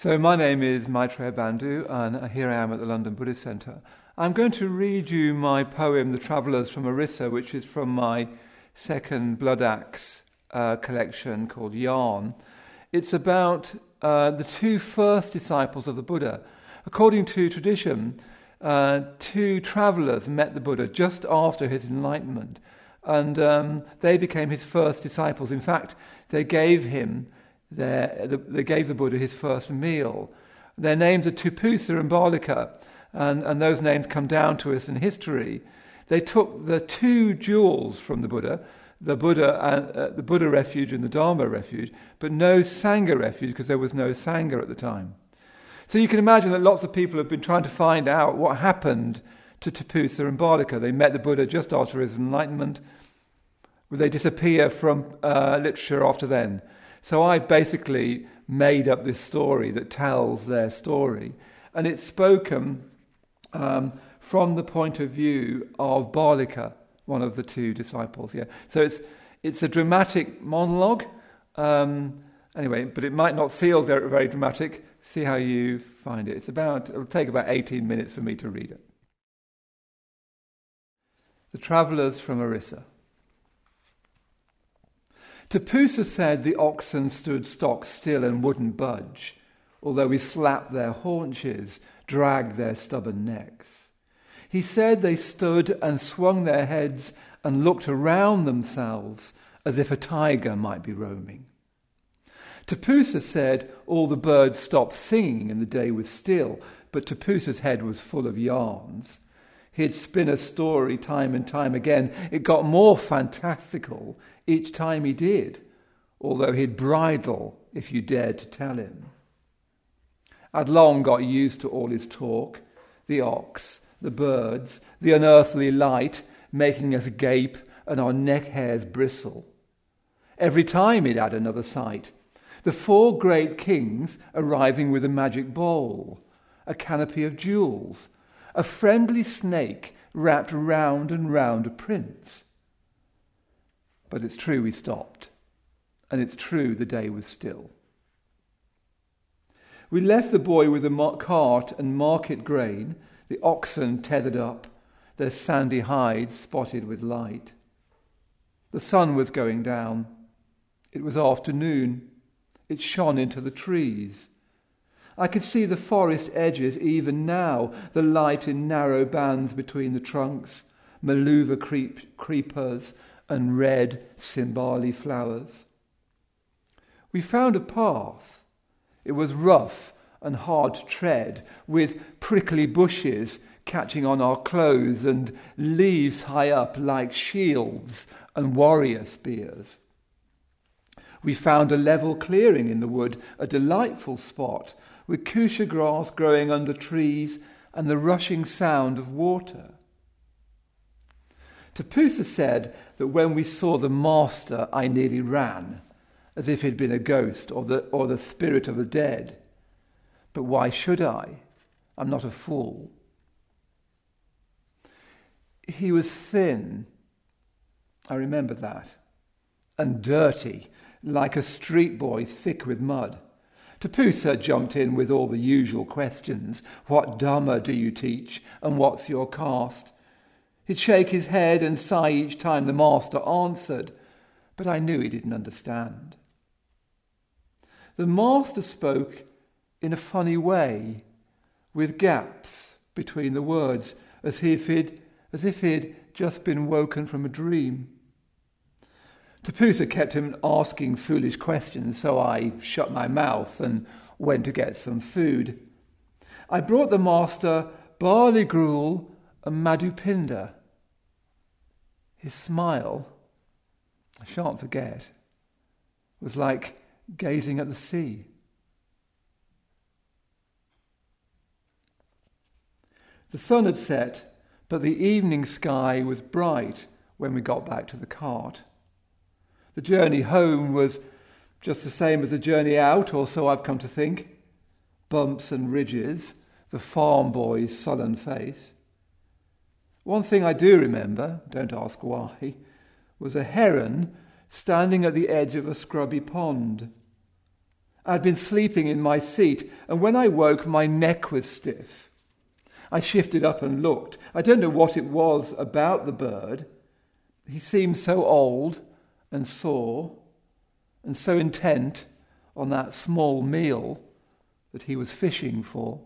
So my name is Maitreya Bandhu, and here I am at the London Buddhist Centre. I'm going to read you my poem, The Travellers from Orissa, which is from my second Blood Axe collection called Yarn. It's about the two first disciples of the Buddha. According to tradition, two travellers met the Buddha just after his enlightenment, and they became his first disciples. In fact, they gave the Buddha his first meal. Their names are Tupusa and Balika, and those names come down to us in history. They took the two jewels from the Buddha refuge and the Dharma refuge, but no Sangha refuge because there was no Sangha at the time. So you can imagine that lots of people have been trying to find out what happened to Tupusa and Balika. They met the Buddha just after his enlightenment. Would they disappear from literature after then? So I basically made up this story that tells their story, and it's spoken from the point of view of Balika, one of the two disciples. Yeah, so it's a dramatic monologue. Anyway, but it might not feel very, very dramatic. See how you find it. It'll take about 18 minutes for me to read it. The Travellers from Orissa. Tupusa said the oxen stood stock still and wouldn't budge, although we slapped their haunches, dragged their stubborn necks. He said they stood and swung their heads and looked around themselves as if a tiger might be roaming. Tupusa said all the birds stopped singing and the day was still, but Tupusa's head was full of yarns. He'd spin a story time and time again. It got more fantastical each time he did, although he'd bridle if you dared to tell him. I'd long got used to all his talk, the ox, the birds, the unearthly light making us gape and our neck hairs bristle. Every time he'd add another sight. The four great kings arriving with a magic bowl, a canopy of jewels, a friendly snake wrapped round and round a prince. But it's true we stopped, and it's true the day was still. We left the boy with a cart and market grain, the oxen tethered up, their sandy hides spotted with light. The sun was going down. It was afternoon. It shone into the trees. I could see the forest edges even now, the light in narrow bands between the trunks, maluva creepers and red cymbali flowers. We found a path. It was rough and hard to tread, with prickly bushes catching on our clothes and leaves high up like shields and warrior spears. We found a level clearing in the wood, a delightful spot, with kusha grass growing under trees and the rushing sound of water. Tupusa said that when we saw the master, I nearly ran, as if he'd been a ghost or the spirit of the dead. But why should I? I'm not a fool. He was thin, I remember that, and dirty, like a street boy thick with mud. Tupusa jumped in with all the usual questions. What Dhamma do you teach, and what's your caste? He'd shake his head and sigh each time the master answered, but I knew he didn't understand. The master spoke in a funny way, with gaps between the words, as if he'd just been woken from a dream. Tupusa kept him asking foolish questions, so I shut my mouth and went to get some food. I brought the master barley gruel and madhupinda. His smile, I shan't forget, was like gazing at the sea. The sun had set, but the evening sky was bright when we got back to the cart. The journey home was just the same as the journey out, or so I've come to think. Bumps and ridges, the farm boy's sullen face. One thing I do remember, don't ask why, was a heron standing at the edge of a scrubby pond. I'd been sleeping in my seat, and when I woke, my neck was stiff. I shifted up and looked. I don't know what it was about the bird. He seemed so old and sore and so intent on that small meal that he was fishing for.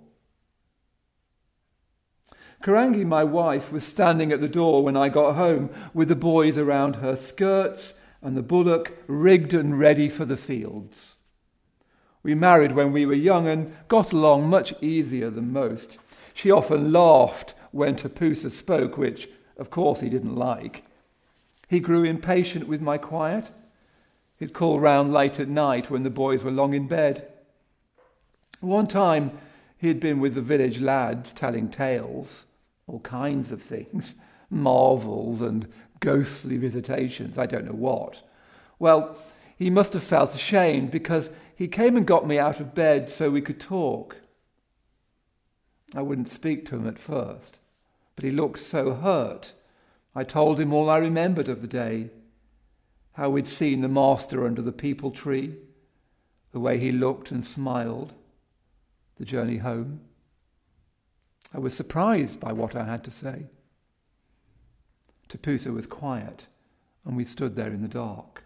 Karangi, my wife, was standing at the door when I got home with the boys around her skirts and the bullock rigged and ready for the fields. We married when we were young and got along much easier than most. She often laughed when Tapusa spoke, which, of course, he didn't like. He grew impatient with my quiet. He'd call round late at night when the boys were long in bed. One time, he had been with the village lads telling tales, all kinds of things, marvels and ghostly visitations, I don't know what. Well, he must have felt ashamed because he came and got me out of bed so we could talk. I wouldn't speak to him at first, but he looked so hurt. I told him all I remembered of the day, how we'd seen the master under the peepal tree, the way he looked and smiled, the journey home. I was surprised by what I had to say. Tapusa was quiet, and we stood there in the dark.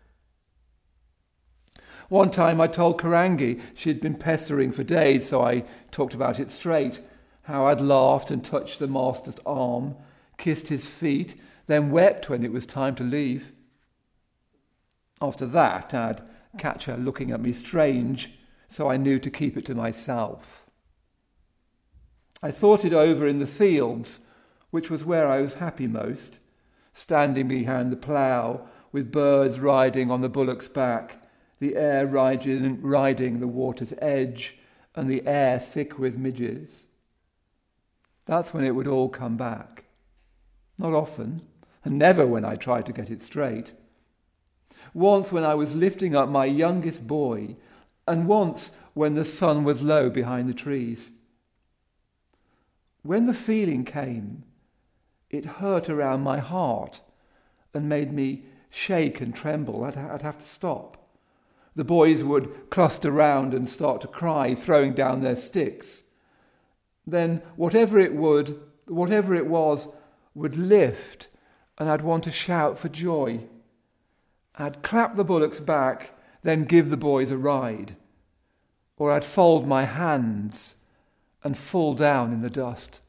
One time I told Karangi she'd been pestering for days, so I talked about it straight, how I'd laughed and touched the master's arm, kissed his feet, then wept when it was time to leave. After that, I'd catch her looking at me strange, so I knew to keep it to myself. I thought it over in the fields, which was where I was happy most, standing behind the plough with birds riding on the bullock's back, the air riding the water's edge, and the air thick with midges. That's when it would all come back. Not often, and never when I tried to get it straight. Once when I was lifting up my youngest boy, and once when the sun was low behind the trees. When the feeling came, it hurt around my heart and made me shake and tremble. I'd have to stop. The boys would cluster round and start to cry, throwing down their sticks. Then whatever it was, would lift, and I'd want to shout for joy. I'd clap the bullocks back, then give the boys a ride. Or I'd fold my hands and fall down in the dust.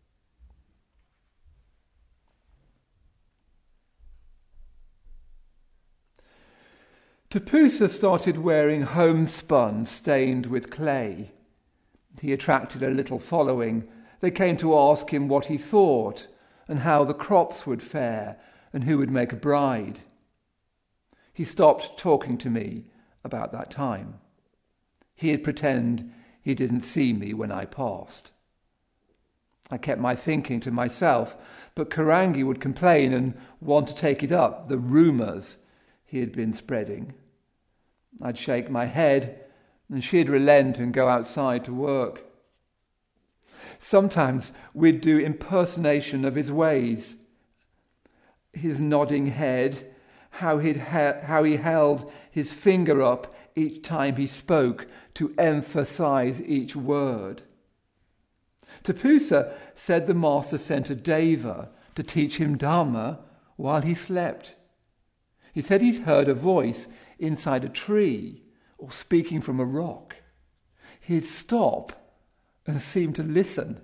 Tapusa started wearing homespun stained with clay. He attracted a little following. They came to ask him what he thought and how the crops would fare and who would make a bride. He stopped talking to me about that time. He'd pretend he didn't see me when I passed. I kept my thinking to myself, but Karangi would complain and want to take it up, the rumours he had been spreading. I'd shake my head, and she'd relent and go outside to work. Sometimes we'd do impersonation of his ways. His nodding head, how he held his finger up each time he spoke to emphasize each word. Tapusa said the master sent a deva to teach him Dharma while he slept. He said he'd heard a voice inside a tree or speaking from a rock. He'd stop and seem to listen.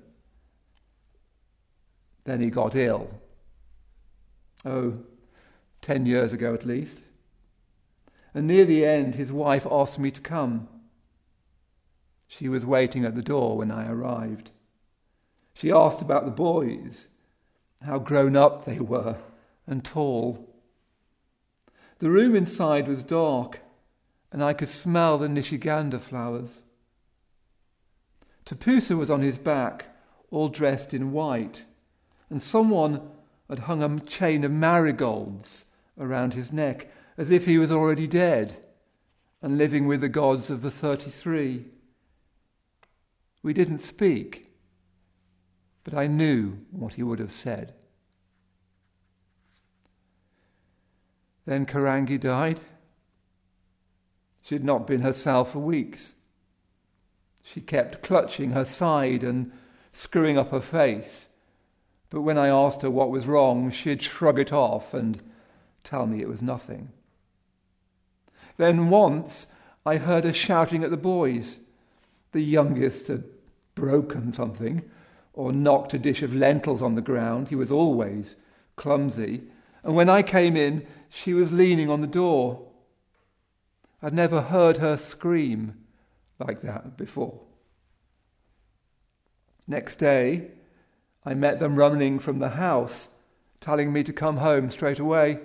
Then he got ill. 10 years ago at least. And near the end, his wife asked me to come. She was waiting at the door when I arrived. She asked about the boys, how grown up they were and tall. The room inside was dark, and I could smell the Nishigandha flowers. Tapusa was on his back, all dressed in white, and someone had hung a chain of marigolds around his neck, as if he was already dead and living with the gods of the 33. We didn't speak, but I knew what he would have said. Then Karangi died. She had not been herself for weeks. She kept clutching her side and screwing up her face. But when I asked her what was wrong, she'd shrug it off and tell me it was nothing. Then once I heard her shouting at the boys. The youngest had broken something or knocked a dish of lentils on the ground. He was always clumsy. And when I came in, she was leaning on the door. I'd never heard her scream like that before. Next day, I met them running from the house, telling me to come home straight away.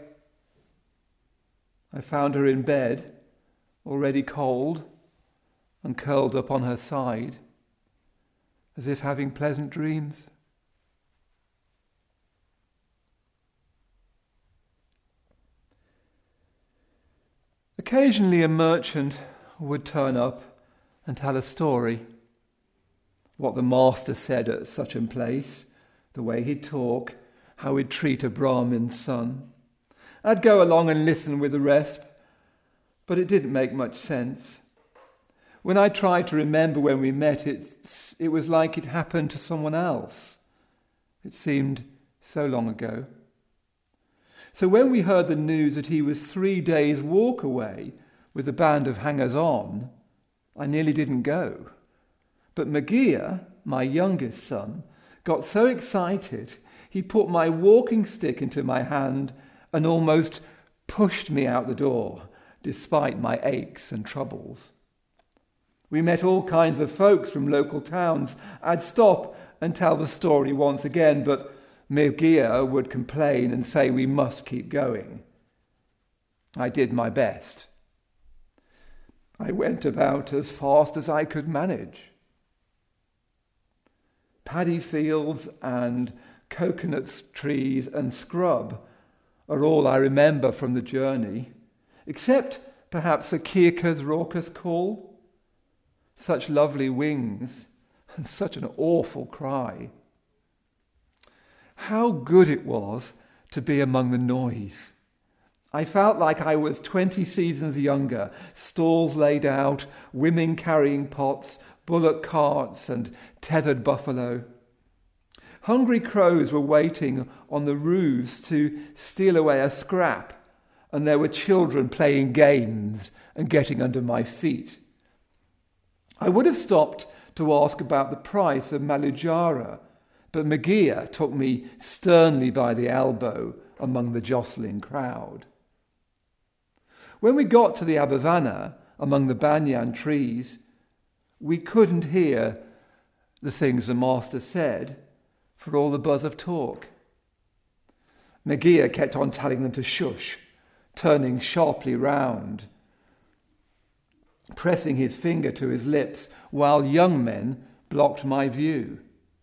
I found her in bed, already cold and curled up on her side, as if having pleasant dreams. Occasionally a merchant would turn up and tell a story. What the master said at such a place, the way he'd talk, how he'd treat a Brahmin's son. I'd go along and listen with the rest, but it didn't make much sense. When I tried to remember when we met, it was like it happened to someone else. It seemed so long ago. So when we heard the news that he was 3 days' walk away with a band of hangers-on, I nearly didn't go. But Magia, my youngest son, got so excited he put my walking stick into my hand and almost pushed me out the door, despite my aches and troubles. We met all kinds of folks from local towns. I'd stop and tell the story once again, but Magia would complain and say we must keep going. I did my best. I went about as fast as I could manage. Paddy fields and coconut trees and scrub are all I remember from the journey, except perhaps a kirka's raucous call. Such lovely wings and such an awful cry. How good it was to be among the noise. I felt like I was 20 seasons younger, stalls laid out, women carrying pots, bullock carts and tethered buffalo. Hungry crows were waiting on the roofs to steal away a scrap, and there were children playing games and getting under my feet. I would have stopped to ask about the price of Malujara, but Magia took me sternly by the elbow among the jostling crowd. When we got to the Abhavana, among the banyan trees, we couldn't hear the things the master said for all the buzz of talk. Magia kept on telling them to shush, turning sharply round, pressing his finger to his lips while young men blocked my view.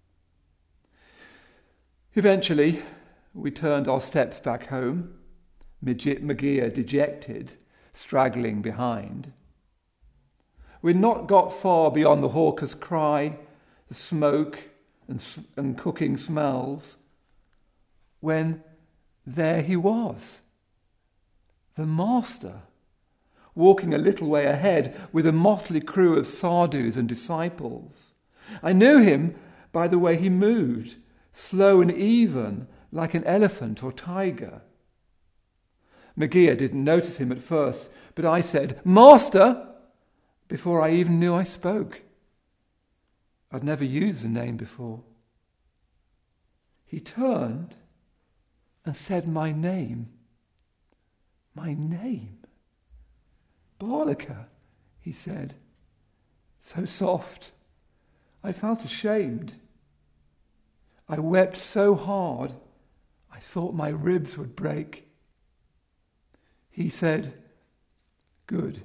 Eventually, we turned our steps back home, Magia dejected, straggling behind. We'd not got far beyond the hawker's cry, the smoke and cooking smells, when there he was, the master, walking a little way ahead with a motley crew of sadhus and disciples. I knew him by the way he moved, slow and even, like an elephant or tiger. Magia didn't notice him at first, but I said, "Master!" before I even knew I spoke. I'd never used the name before. He turned and said my name. My name. Balaka, he said. So soft. I felt ashamed. I wept so hard, I thought my ribs would break. He said, "Good,"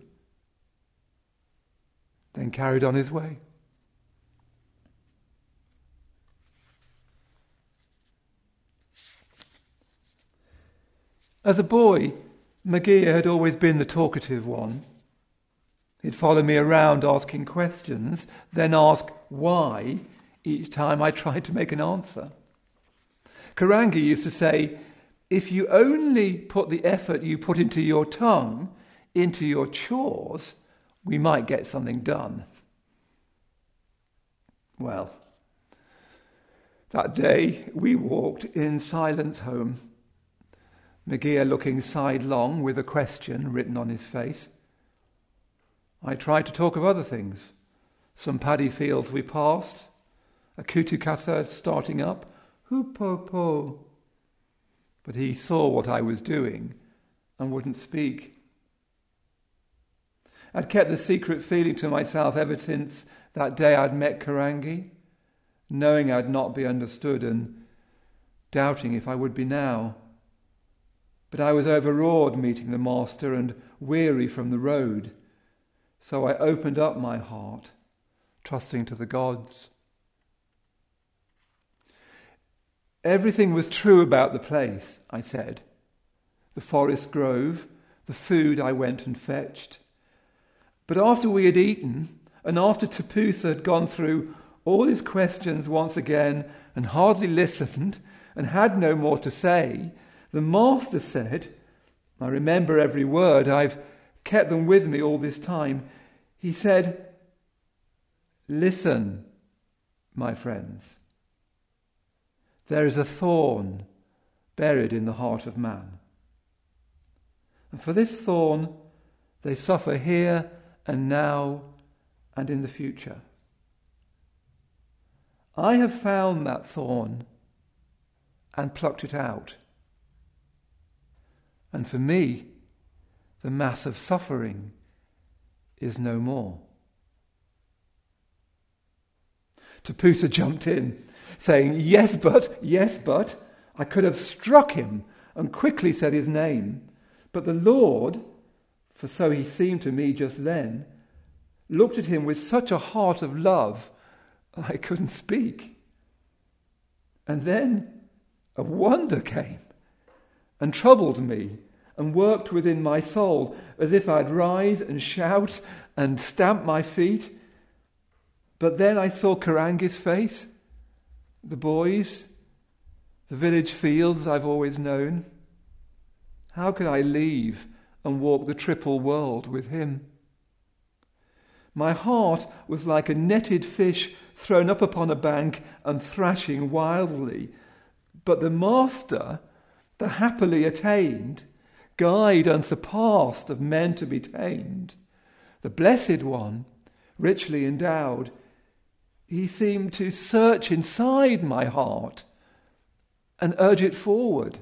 then carried on his way. As a boy, Magia had always been the talkative one. He'd follow me around asking questions, then ask why each time I tried to make an answer. Karangi used to say, "If you only put the effort you put into your tongue into your chores, we might get something done. Well, that day we walked in silence home, Magia looking sidelong with a question written on his face. I tried to talk of other things, some paddy fields we passed, a kutukatha starting up, hoo-po-po. But he saw what I was doing and wouldn't speak. I'd kept the secret feeling to myself ever since that day I'd met Karangi, knowing I'd not be understood and doubting if I would be now. But I was overawed meeting the Master and weary from the road, so I opened up my heart, trusting to the gods. Everything was true about the place, I said. The forest grove, the food I went and fetched. But after we had eaten, and after Tapusa had gone through all his questions once again and hardly listened and had no more to say, the Master said, I remember every word, I've kept them with me all this time. He said, listen, my friends. There is a thorn buried in the heart of man. And for this thorn, they suffer here and now and in the future. I have found that thorn and plucked it out. And for me, the mass of suffering is no more. Tapusa jumped in, saying, yes, but, I could have struck him and quickly said his name. But the Lord, for so he seemed to me just then, looked at him with such a heart of love, I couldn't speak. And then a wonder came and troubled me and worked within my soul as if I'd rise and shout and stamp my feet. But then I saw Karangi's face, the boys, the village fields I've always known. How could I leave and walk the triple world with him? My heart was like a netted fish thrown up upon a bank and thrashing wildly. But the Master, the happily attained, guide unsurpassed of men to be tamed, the Blessed One, richly endowed, he seemed to search inside my heart and urge it forward.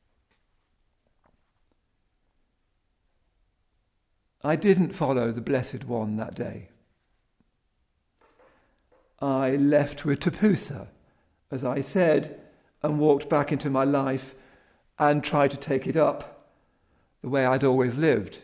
I didn't follow the Blessed One that day. I left with Tapusa, as I said, and walked back into my life and tried to take it up the way I'd always lived.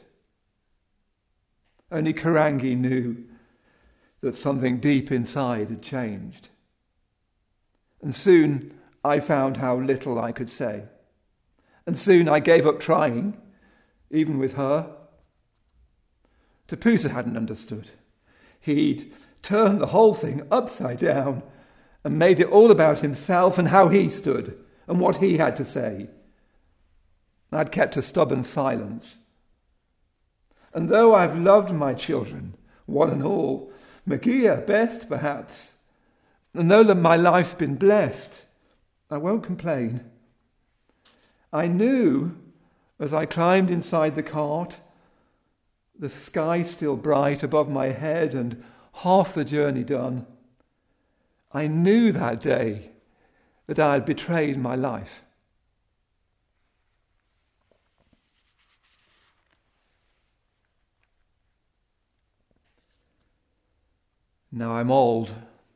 Only Karangi knew that something deep inside had changed. And soon I found how little I could say. And soon I gave up trying, even with her. Tapusa hadn't understood. He'd turned the whole thing upside down and made it all about himself and how he stood and what he had to say. I'd kept a stubborn silence. And though I've loved my children, one and all, Magia best perhaps, and though my life's been blessed, I won't complain. I knew as I climbed inside the cart, the sky still bright above my head and half the journey done, I knew that day that I had betrayed my life. Now I'm old.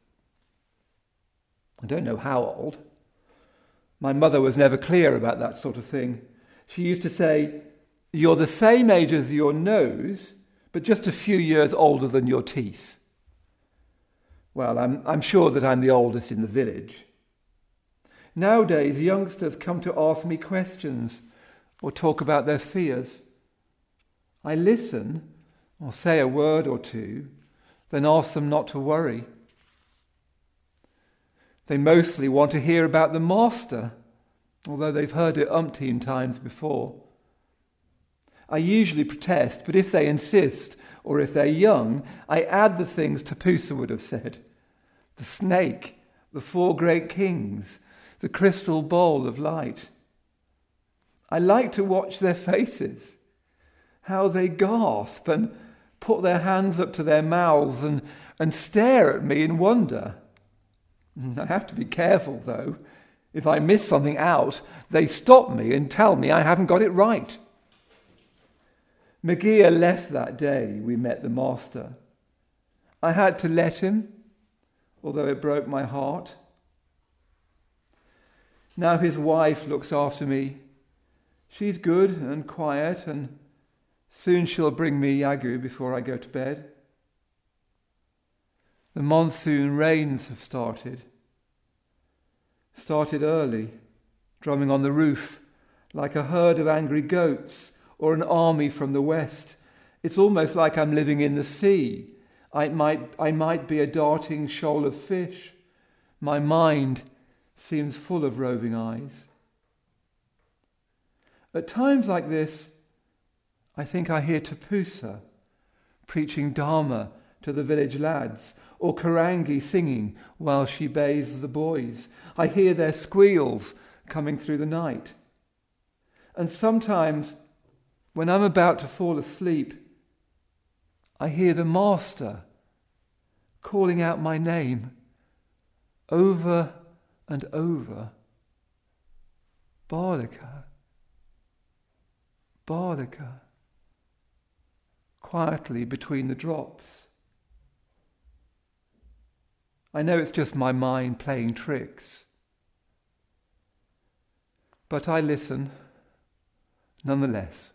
I don't know how old. My mother was never clear about that sort of thing. She used to say, you're the same age as your nose, but just a few years older than your teeth. Well, I'm sure that I'm the oldest in the village. Nowadays, youngsters come to ask me questions or talk about their fears. I listen or say a word or two, then ask them not to worry. They mostly want to hear about the Master, although they've heard it umpteen times before. I usually protest, but if they insist, or if they're young, I add the things Tapusa would have said. The snake, the 4 great kings, the crystal bowl of light. I like to watch their faces, how they gasp and put their hands up to their mouths and stare at me in wonder. I have to be careful, though. If I miss something out, they stop me and tell me I haven't got it right. Magia left that day we met the master. I had to let him, although it broke my heart. Now his wife looks after me. She's good and quiet, and soon she'll bring me yagu before I go to bed. The monsoon rains have started early, drumming on the roof like a herd of angry goats or an army from the west. It's almost like I'm living in the sea. I might be a darting shoal of fish. My mind seems full of roving eyes. At times like this, I think I hear Tapusa preaching Dharma to the village lads, or Karangi singing while she bathes the boys. I hear their squeals coming through the night. And sometimes, when I'm about to fall asleep, I hear the Master calling out my name over and over. Balika, Balika, quietly between the drops. I know it's just my mind playing tricks, but I listen nonetheless.